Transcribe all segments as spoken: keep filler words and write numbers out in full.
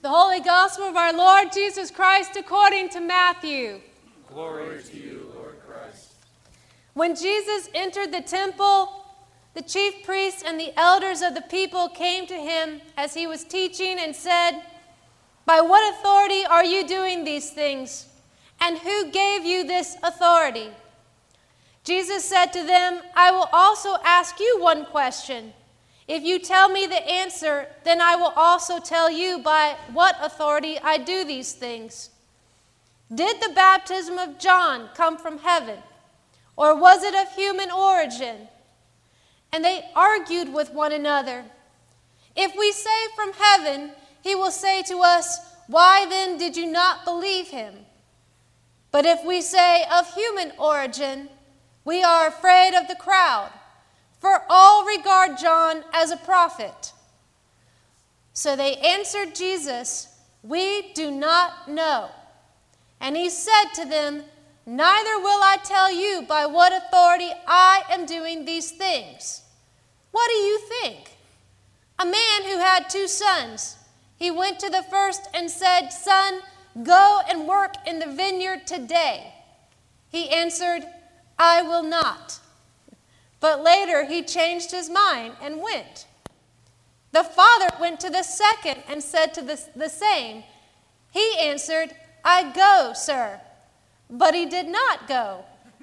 The Holy Gospel of our Lord Jesus Christ according to Matthew. Glory to you, Lord Christ. When Jesus entered the temple, the chief priests and the elders of the people came to him as he was teaching and said, "By what authority are you doing these things? And who gave you this authority?" Jesus said to them, "I will also ask you one question. If you tell me the answer, then I will also tell you by what authority I do these things. Did the baptism of John come from heaven, or was it of human origin?" And they argued with one another. "If we say from heaven, he will say to us, 'Why then did you not believe him?' But if we say of human origin, we are afraid of the crowd, for all regard John as a prophet." So they answered Jesus, "We do not know." And he said to them, "Neither will I tell you by what authority I am doing these things. What do you think? A man who had two sons, he went to the first and said, 'Son, go and work in the vineyard today.' He answered, 'I will not.' But later he changed his mind and went. The father went to the second and said to the, the same. He answered, 'I go, sir.' But he did not go.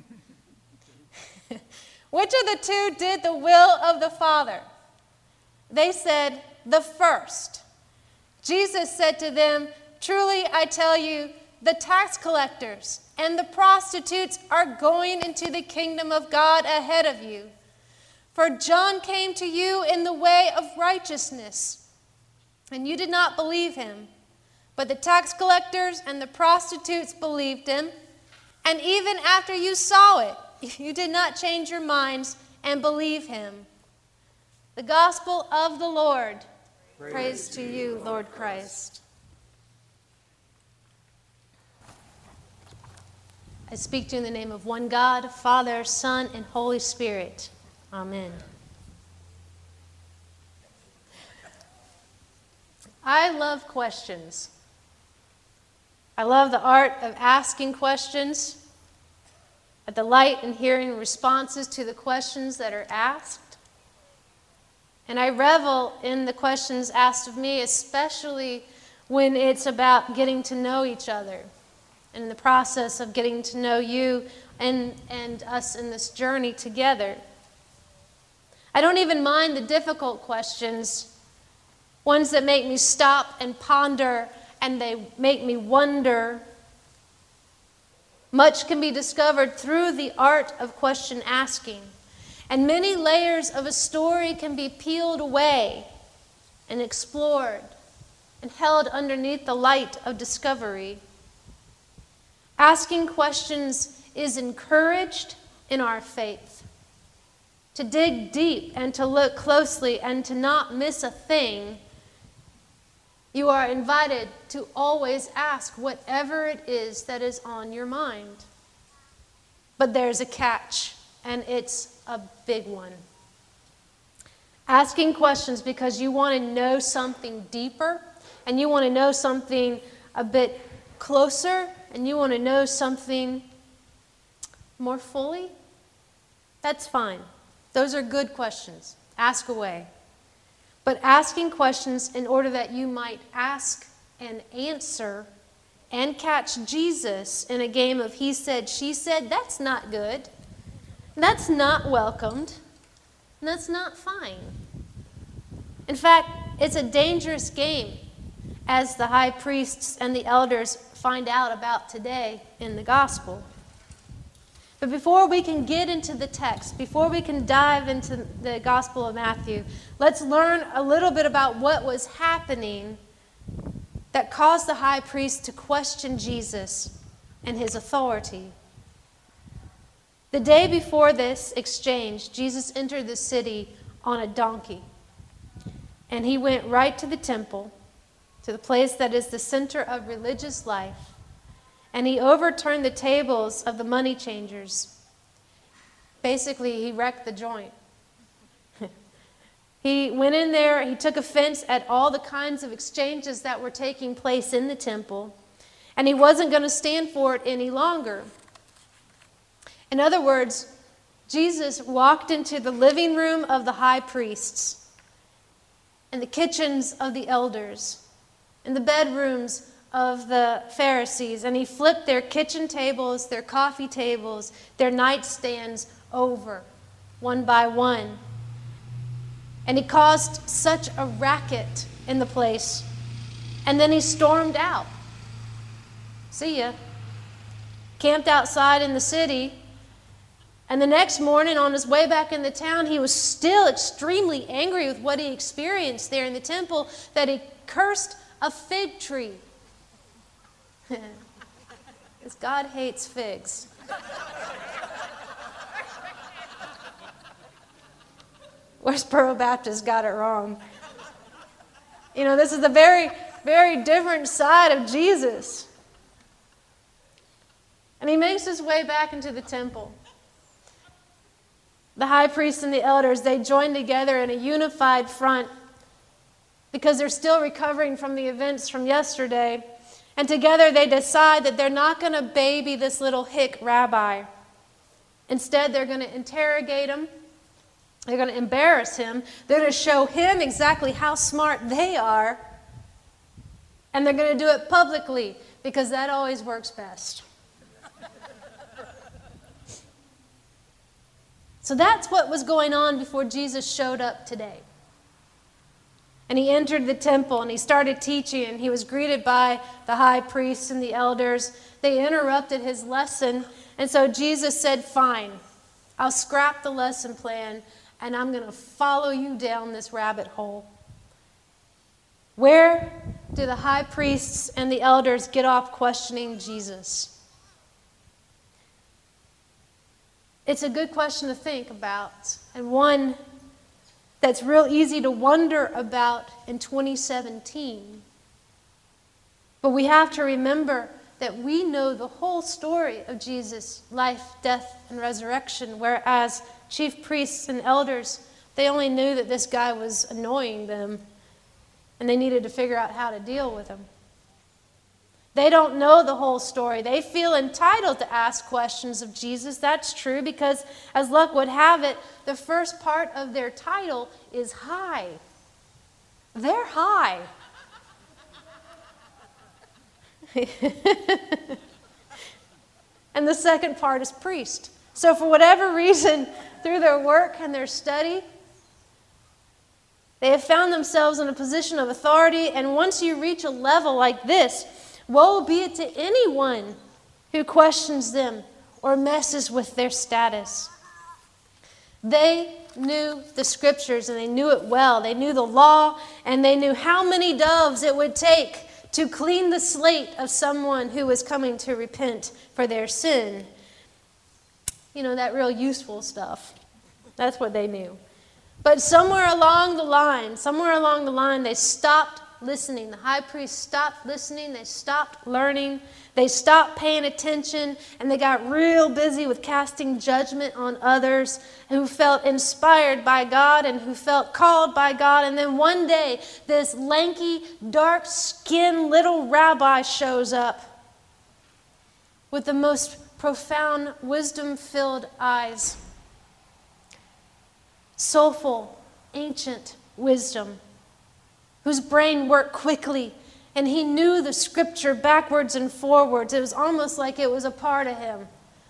Which of the two did the will of the Father?" They said, "The first." Jesus said to them, "Truly I tell you, the tax collectors and the prostitutes are going into the kingdom of God ahead of you. For John came to you in the way of righteousness, and you did not believe him. But the tax collectors and the prostitutes believed him, and even after you saw it, you did not change your minds and believe him." The gospel of the Lord. Praise, Praise to you, Lord Christ. I speak to you in the name of one God, Father, Son, and Holy Spirit. Amen. I love questions. I love the art of asking questions. I delight in hearing responses to the questions that are asked. And I revel in the questions asked of me, especially when it's about getting to know each other. And in the process of getting to know you and, and us in this journey together. I don't even mind the difficult questions, ones that make me stop and ponder and they make me wonder. Much can be discovered through the art of question asking, and many layers of a story can be peeled away and explored and held underneath the light of discovery. Asking questions is encouraged in our faith. To dig deep and to look closely and to not miss a thing, you are invited to always ask whatever it is that is on your mind. But there's a catch, and it's a big one. Asking questions because you want to know something deeper, and you want to know something a bit closer, and you want to know something more fully, that's fine. Those are good questions. Ask away. But asking questions in order that you might ask and answer and catch Jesus in a game of he said, she said, that's not good. That's not welcomed. And that's not fine. In fact, it's a dangerous game, as the high priests and the elders find out about today in the gospel. But before we can get into the text, before we can dive into the Gospel of Matthew, let's learn a little bit about what was happening that caused the high priest to question Jesus and his authority. The day before this exchange, Jesus entered the city on a donkey, and he went right to the temple, to the place that is the center of religious life. And he overturned the tables of the money changers. Basically, he wrecked the joint. He went in there, he took offense at all the kinds of exchanges that were taking place in the temple, and he wasn't going to stand for it any longer. In other words, Jesus walked into the living room of the high priests, and the kitchens of the elders, and the bedrooms of the Pharisees, and he flipped their kitchen tables, their coffee tables, their nightstands over, one by one. And he caused such a racket in the place, and then he stormed out. See ya. Camped outside in the city, and the next morning on his way back into town, he was still extremely angry with what he experienced there in the temple, that he cursed a fig tree. Because God hates figs. Westboro Baptist got it wrong. You know, this is the very, very different side of Jesus. And he makes his way back into the temple. The high priest and the elders, they join together in a unified front because they're still recovering from the events from yesterday. And together they decide that they're not going to baby this little hick rabbi. Instead, they're going to interrogate him. They're going to embarrass him. They're going to show him exactly how smart they are. And they're going to do it publicly because that always works best. So that's what was going on before Jesus showed up today. And he entered the temple and he started teaching, and he was greeted by the high priests and the elders. They interrupted his lesson, and so Jesus said, fine, I'll scrap the lesson plan and I'm going to follow you down this rabbit hole. Where do the high priests and the elders get off questioning Jesus? It's a good question to think about, and one that's real easy to wonder about in twenty seventeen. But we have to remember that we know the whole story of Jesus' life, death, and resurrection, whereas chief priests and elders, they only knew that this guy was annoying them, and they needed to figure out how to deal with him. They don't know the whole story. They feel entitled to ask questions of Jesus. That's true because, as luck would have it, the first part of their title is high. They're high. And the second part is priest. So for whatever reason, through their work and their study, they have found themselves in a position of authority. And once you reach a level like this, woe be it to anyone who questions them or messes with their status. They knew the scriptures, and they knew it well. They knew the law, and they knew how many doves it would take to clean the slate of someone who was coming to repent for their sin. You know, that real useful stuff. That's what they knew. But somewhere along the line, somewhere along the line, they stopped listening. The high priest stopped listening. They stopped learning. They stopped paying attention, and they got real busy with casting judgment on others who felt inspired by God and who felt called by God. And then one day, this lanky, dark-skinned little rabbi shows up with the most profound, wisdom-filled eyes. Soulful, ancient wisdom, whose brain worked quickly, and he knew the scripture backwards and forwards. It was almost like it was a part of him.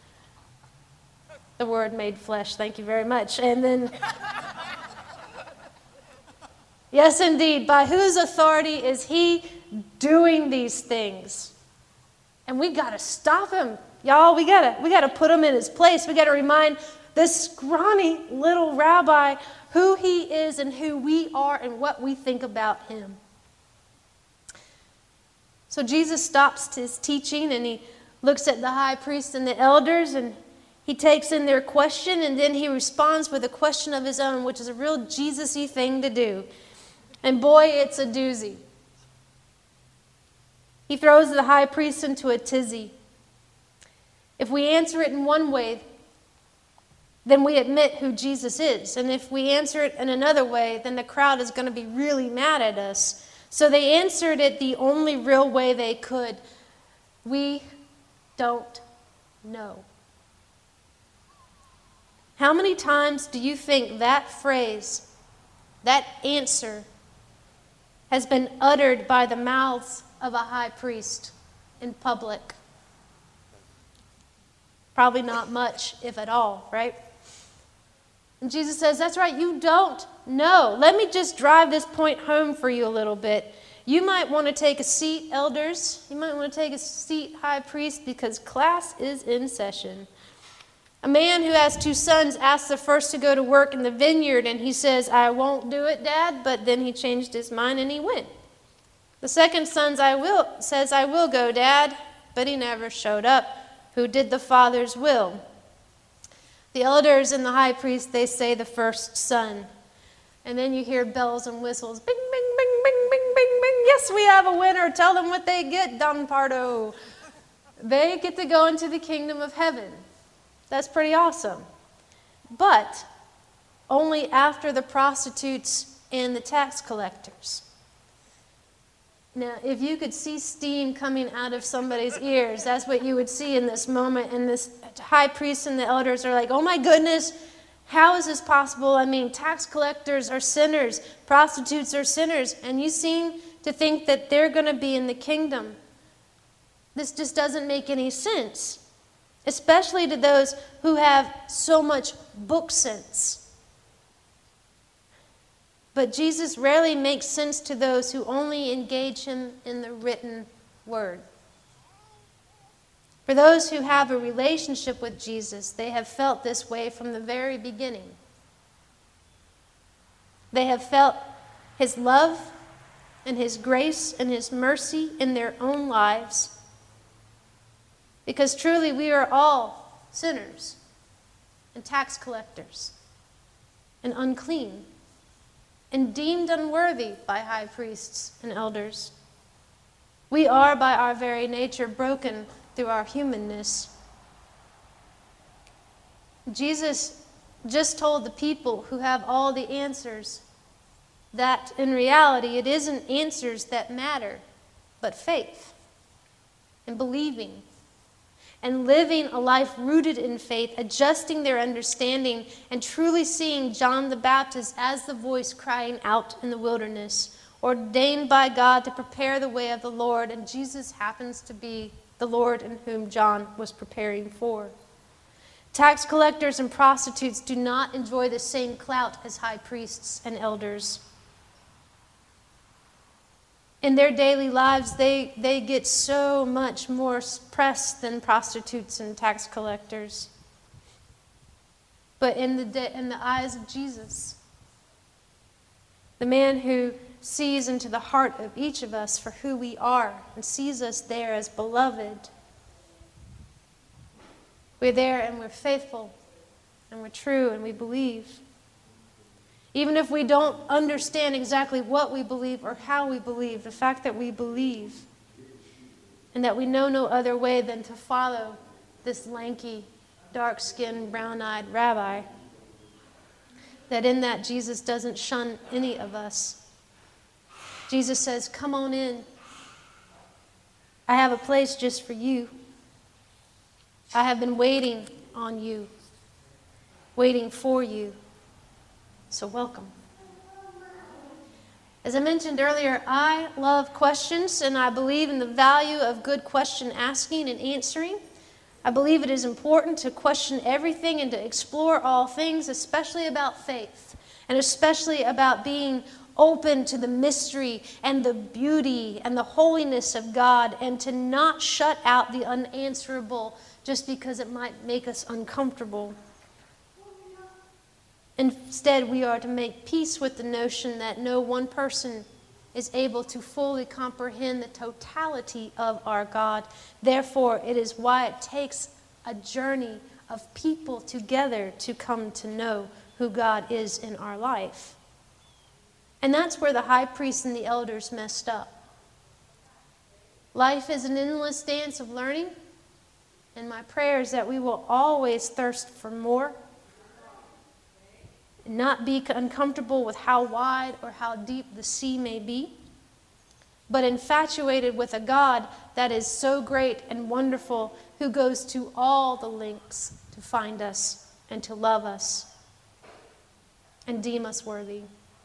The Word made flesh, thank you very much. And then, yes, indeed, by whose authority is he doing these things? And we got to stop him, y'all. We got to we got to put him in his place. We got to remind this scrawny little rabbi who he is and who we are and what we think about him. So Jesus stops his teaching and he looks at the high priest and the elders, and he takes in their question, and then he responds with a question of his own, which is a real Jesus-y thing to do. And boy, it's a doozy. He throws the high priest into a tizzy. If we answer it in one way, then we admit who Jesus is. And if we answer it in another way, then the crowd is going to be really mad at us. So they answered it the only real way they could. We don't know. How many times do you think that phrase, that answer, has been uttered by the mouths of a high priest in public? Probably not much, if at all, right? And Jesus says, that's right, you don't know. Let me just drive this point home for you a little bit. You might want to take a seat, elders. You might want to take a seat, high priest, because class is in session. A man who has two sons asks the first to go to work in the vineyard, and he says, I won't do it, Dad, but then he changed his mind and he went. The second son I will, says, I will go, Dad, but he never showed up, who did the father's will. The elders and the high priest, they say the first son. And then you hear bells and whistles. Bing, bing, bing, bing, bing, bing, bing. Yes, we have a winner. Tell them what they get, Don Pardo. They get to go into the kingdom of heaven. That's pretty awesome. But only after the prostitutes and the tax collectors. Now, if you could see steam coming out of somebody's ears, that's what you would see in this moment. And this high priest and the elders are like, oh my goodness, how is this possible? I mean, tax collectors are sinners, prostitutes are sinners, and you seem to think that they're going to be in the kingdom. This just doesn't make any sense, especially to those who have so much book sense. But Jesus rarely makes sense to those who only engage him in the written word. For those who have a relationship with Jesus, they have felt this way from the very beginning. They have felt his love and his grace and his mercy in their own lives. Because truly we are all sinners and tax collectors and unclean, and deemed unworthy by high priests and elders. We are by our very nature broken through our humanness. Jesus just told the people who have all the answers that in reality it isn't answers that matter, but faith and believing and living a life rooted in faith, adjusting their understanding, and truly seeing John the Baptist as the voice crying out in the wilderness, ordained by God to prepare the way of the Lord, and Jesus happens to be the Lord in whom John was preparing for. Tax collectors and prostitutes do not enjoy the same clout as high priests and elders. In their daily lives, they, they get so much more press than prostitutes and tax collectors. But in the, de- in the eyes of Jesus, the man who sees into the heart of each of us for who we are and sees us there as beloved, we're there and we're faithful and we're true and we believe. Even if we don't understand exactly what we believe or how we believe, the fact that we believe and that we know no other way than to follow this lanky, dark-skinned, brown-eyed rabbi, that in that Jesus doesn't shun any of us. Jesus says, come on in. I have a place just for you. I have been waiting on you, waiting for you. So welcome. As I mentioned earlier, I love questions, and I believe in the value of good question asking and answering. I believe it is important to question everything and to explore all things, especially about faith, and especially about being open to the mystery and the beauty and the holiness of God, and to not shut out the unanswerable just because it might make us uncomfortable. Instead, we are to make peace with the notion that no one person is able to fully comprehend the totality of our God. Therefore, it is why it takes a journey of people together to come to know who God is in our life. And that's where the high priests and the elders messed up. Life is an endless dance of learning, and my prayer is that we will always thirst for more and not be uncomfortable with how wide or how deep the sea may be, but infatuated with a God that is so great and wonderful, who goes to all the lengths to find us and to love us and deem us worthy.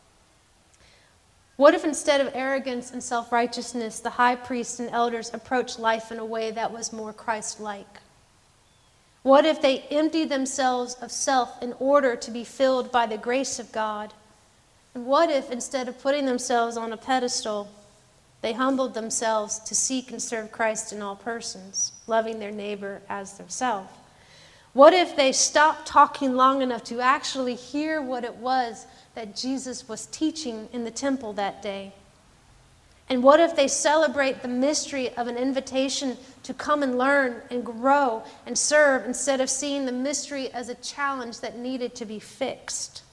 What if instead of arrogance and self-righteousness, the high priests and elders approached life in a way that was more Christ-like? What if they emptied themselves of self in order to be filled by the grace of God? And what if instead of putting themselves on a pedestal, they humbled themselves to seek and serve Christ in all persons, loving their neighbor as themselves? What if they stopped talking long enough to actually hear what it was that Jesus was teaching in the temple that day? And what if they celebrate the mystery of an invitation to come and learn and grow and serve, instead of seeing the mystery as a challenge that needed to be fixed?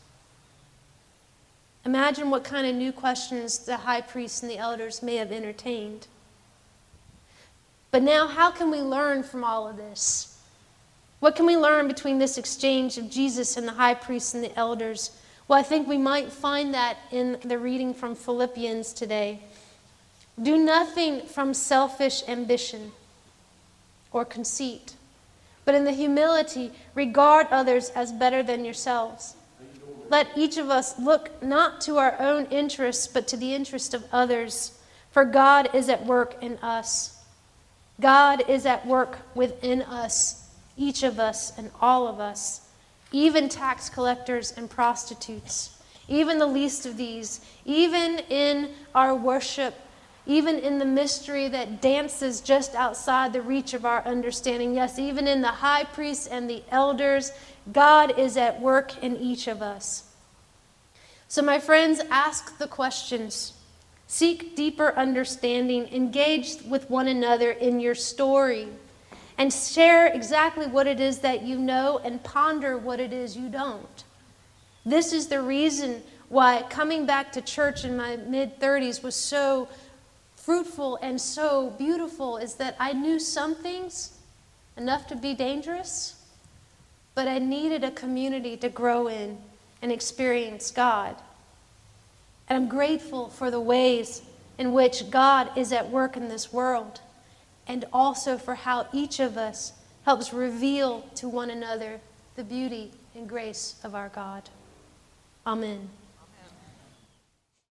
Imagine what kind of new questions the high priests and the elders may have entertained. But now, how can we learn from all of this? What can we learn between this exchange of Jesus and the high priests and the elders? Well, I think we might find that in the reading from Philippians today. Do nothing from selfish ambition or conceit, but in the humility regard others as better than yourselves. Let each of us look not to our own interests, but to the interest of others, for God is at work in us. God is at work within us, each of us and all of us, even tax collectors and prostitutes, even the least of these, even in our worship, even in the mystery that dances just outside the reach of our understanding. Yes, even in the high priests and the elders, God is at work in each of us. So my friends, ask the questions. Seek deeper understanding. Engage with one another in your story. And share exactly what it is that you know, and ponder what it is you don't. This is the reason why coming back to church in my mid-thirties was so fruitful and so beautiful, is that I knew some things, enough to be dangerous, but I needed a community to grow in and experience God. And I'm grateful for the ways in which God is at work in this world, and also for how each of us helps reveal to one another the beauty and grace of our God. Amen.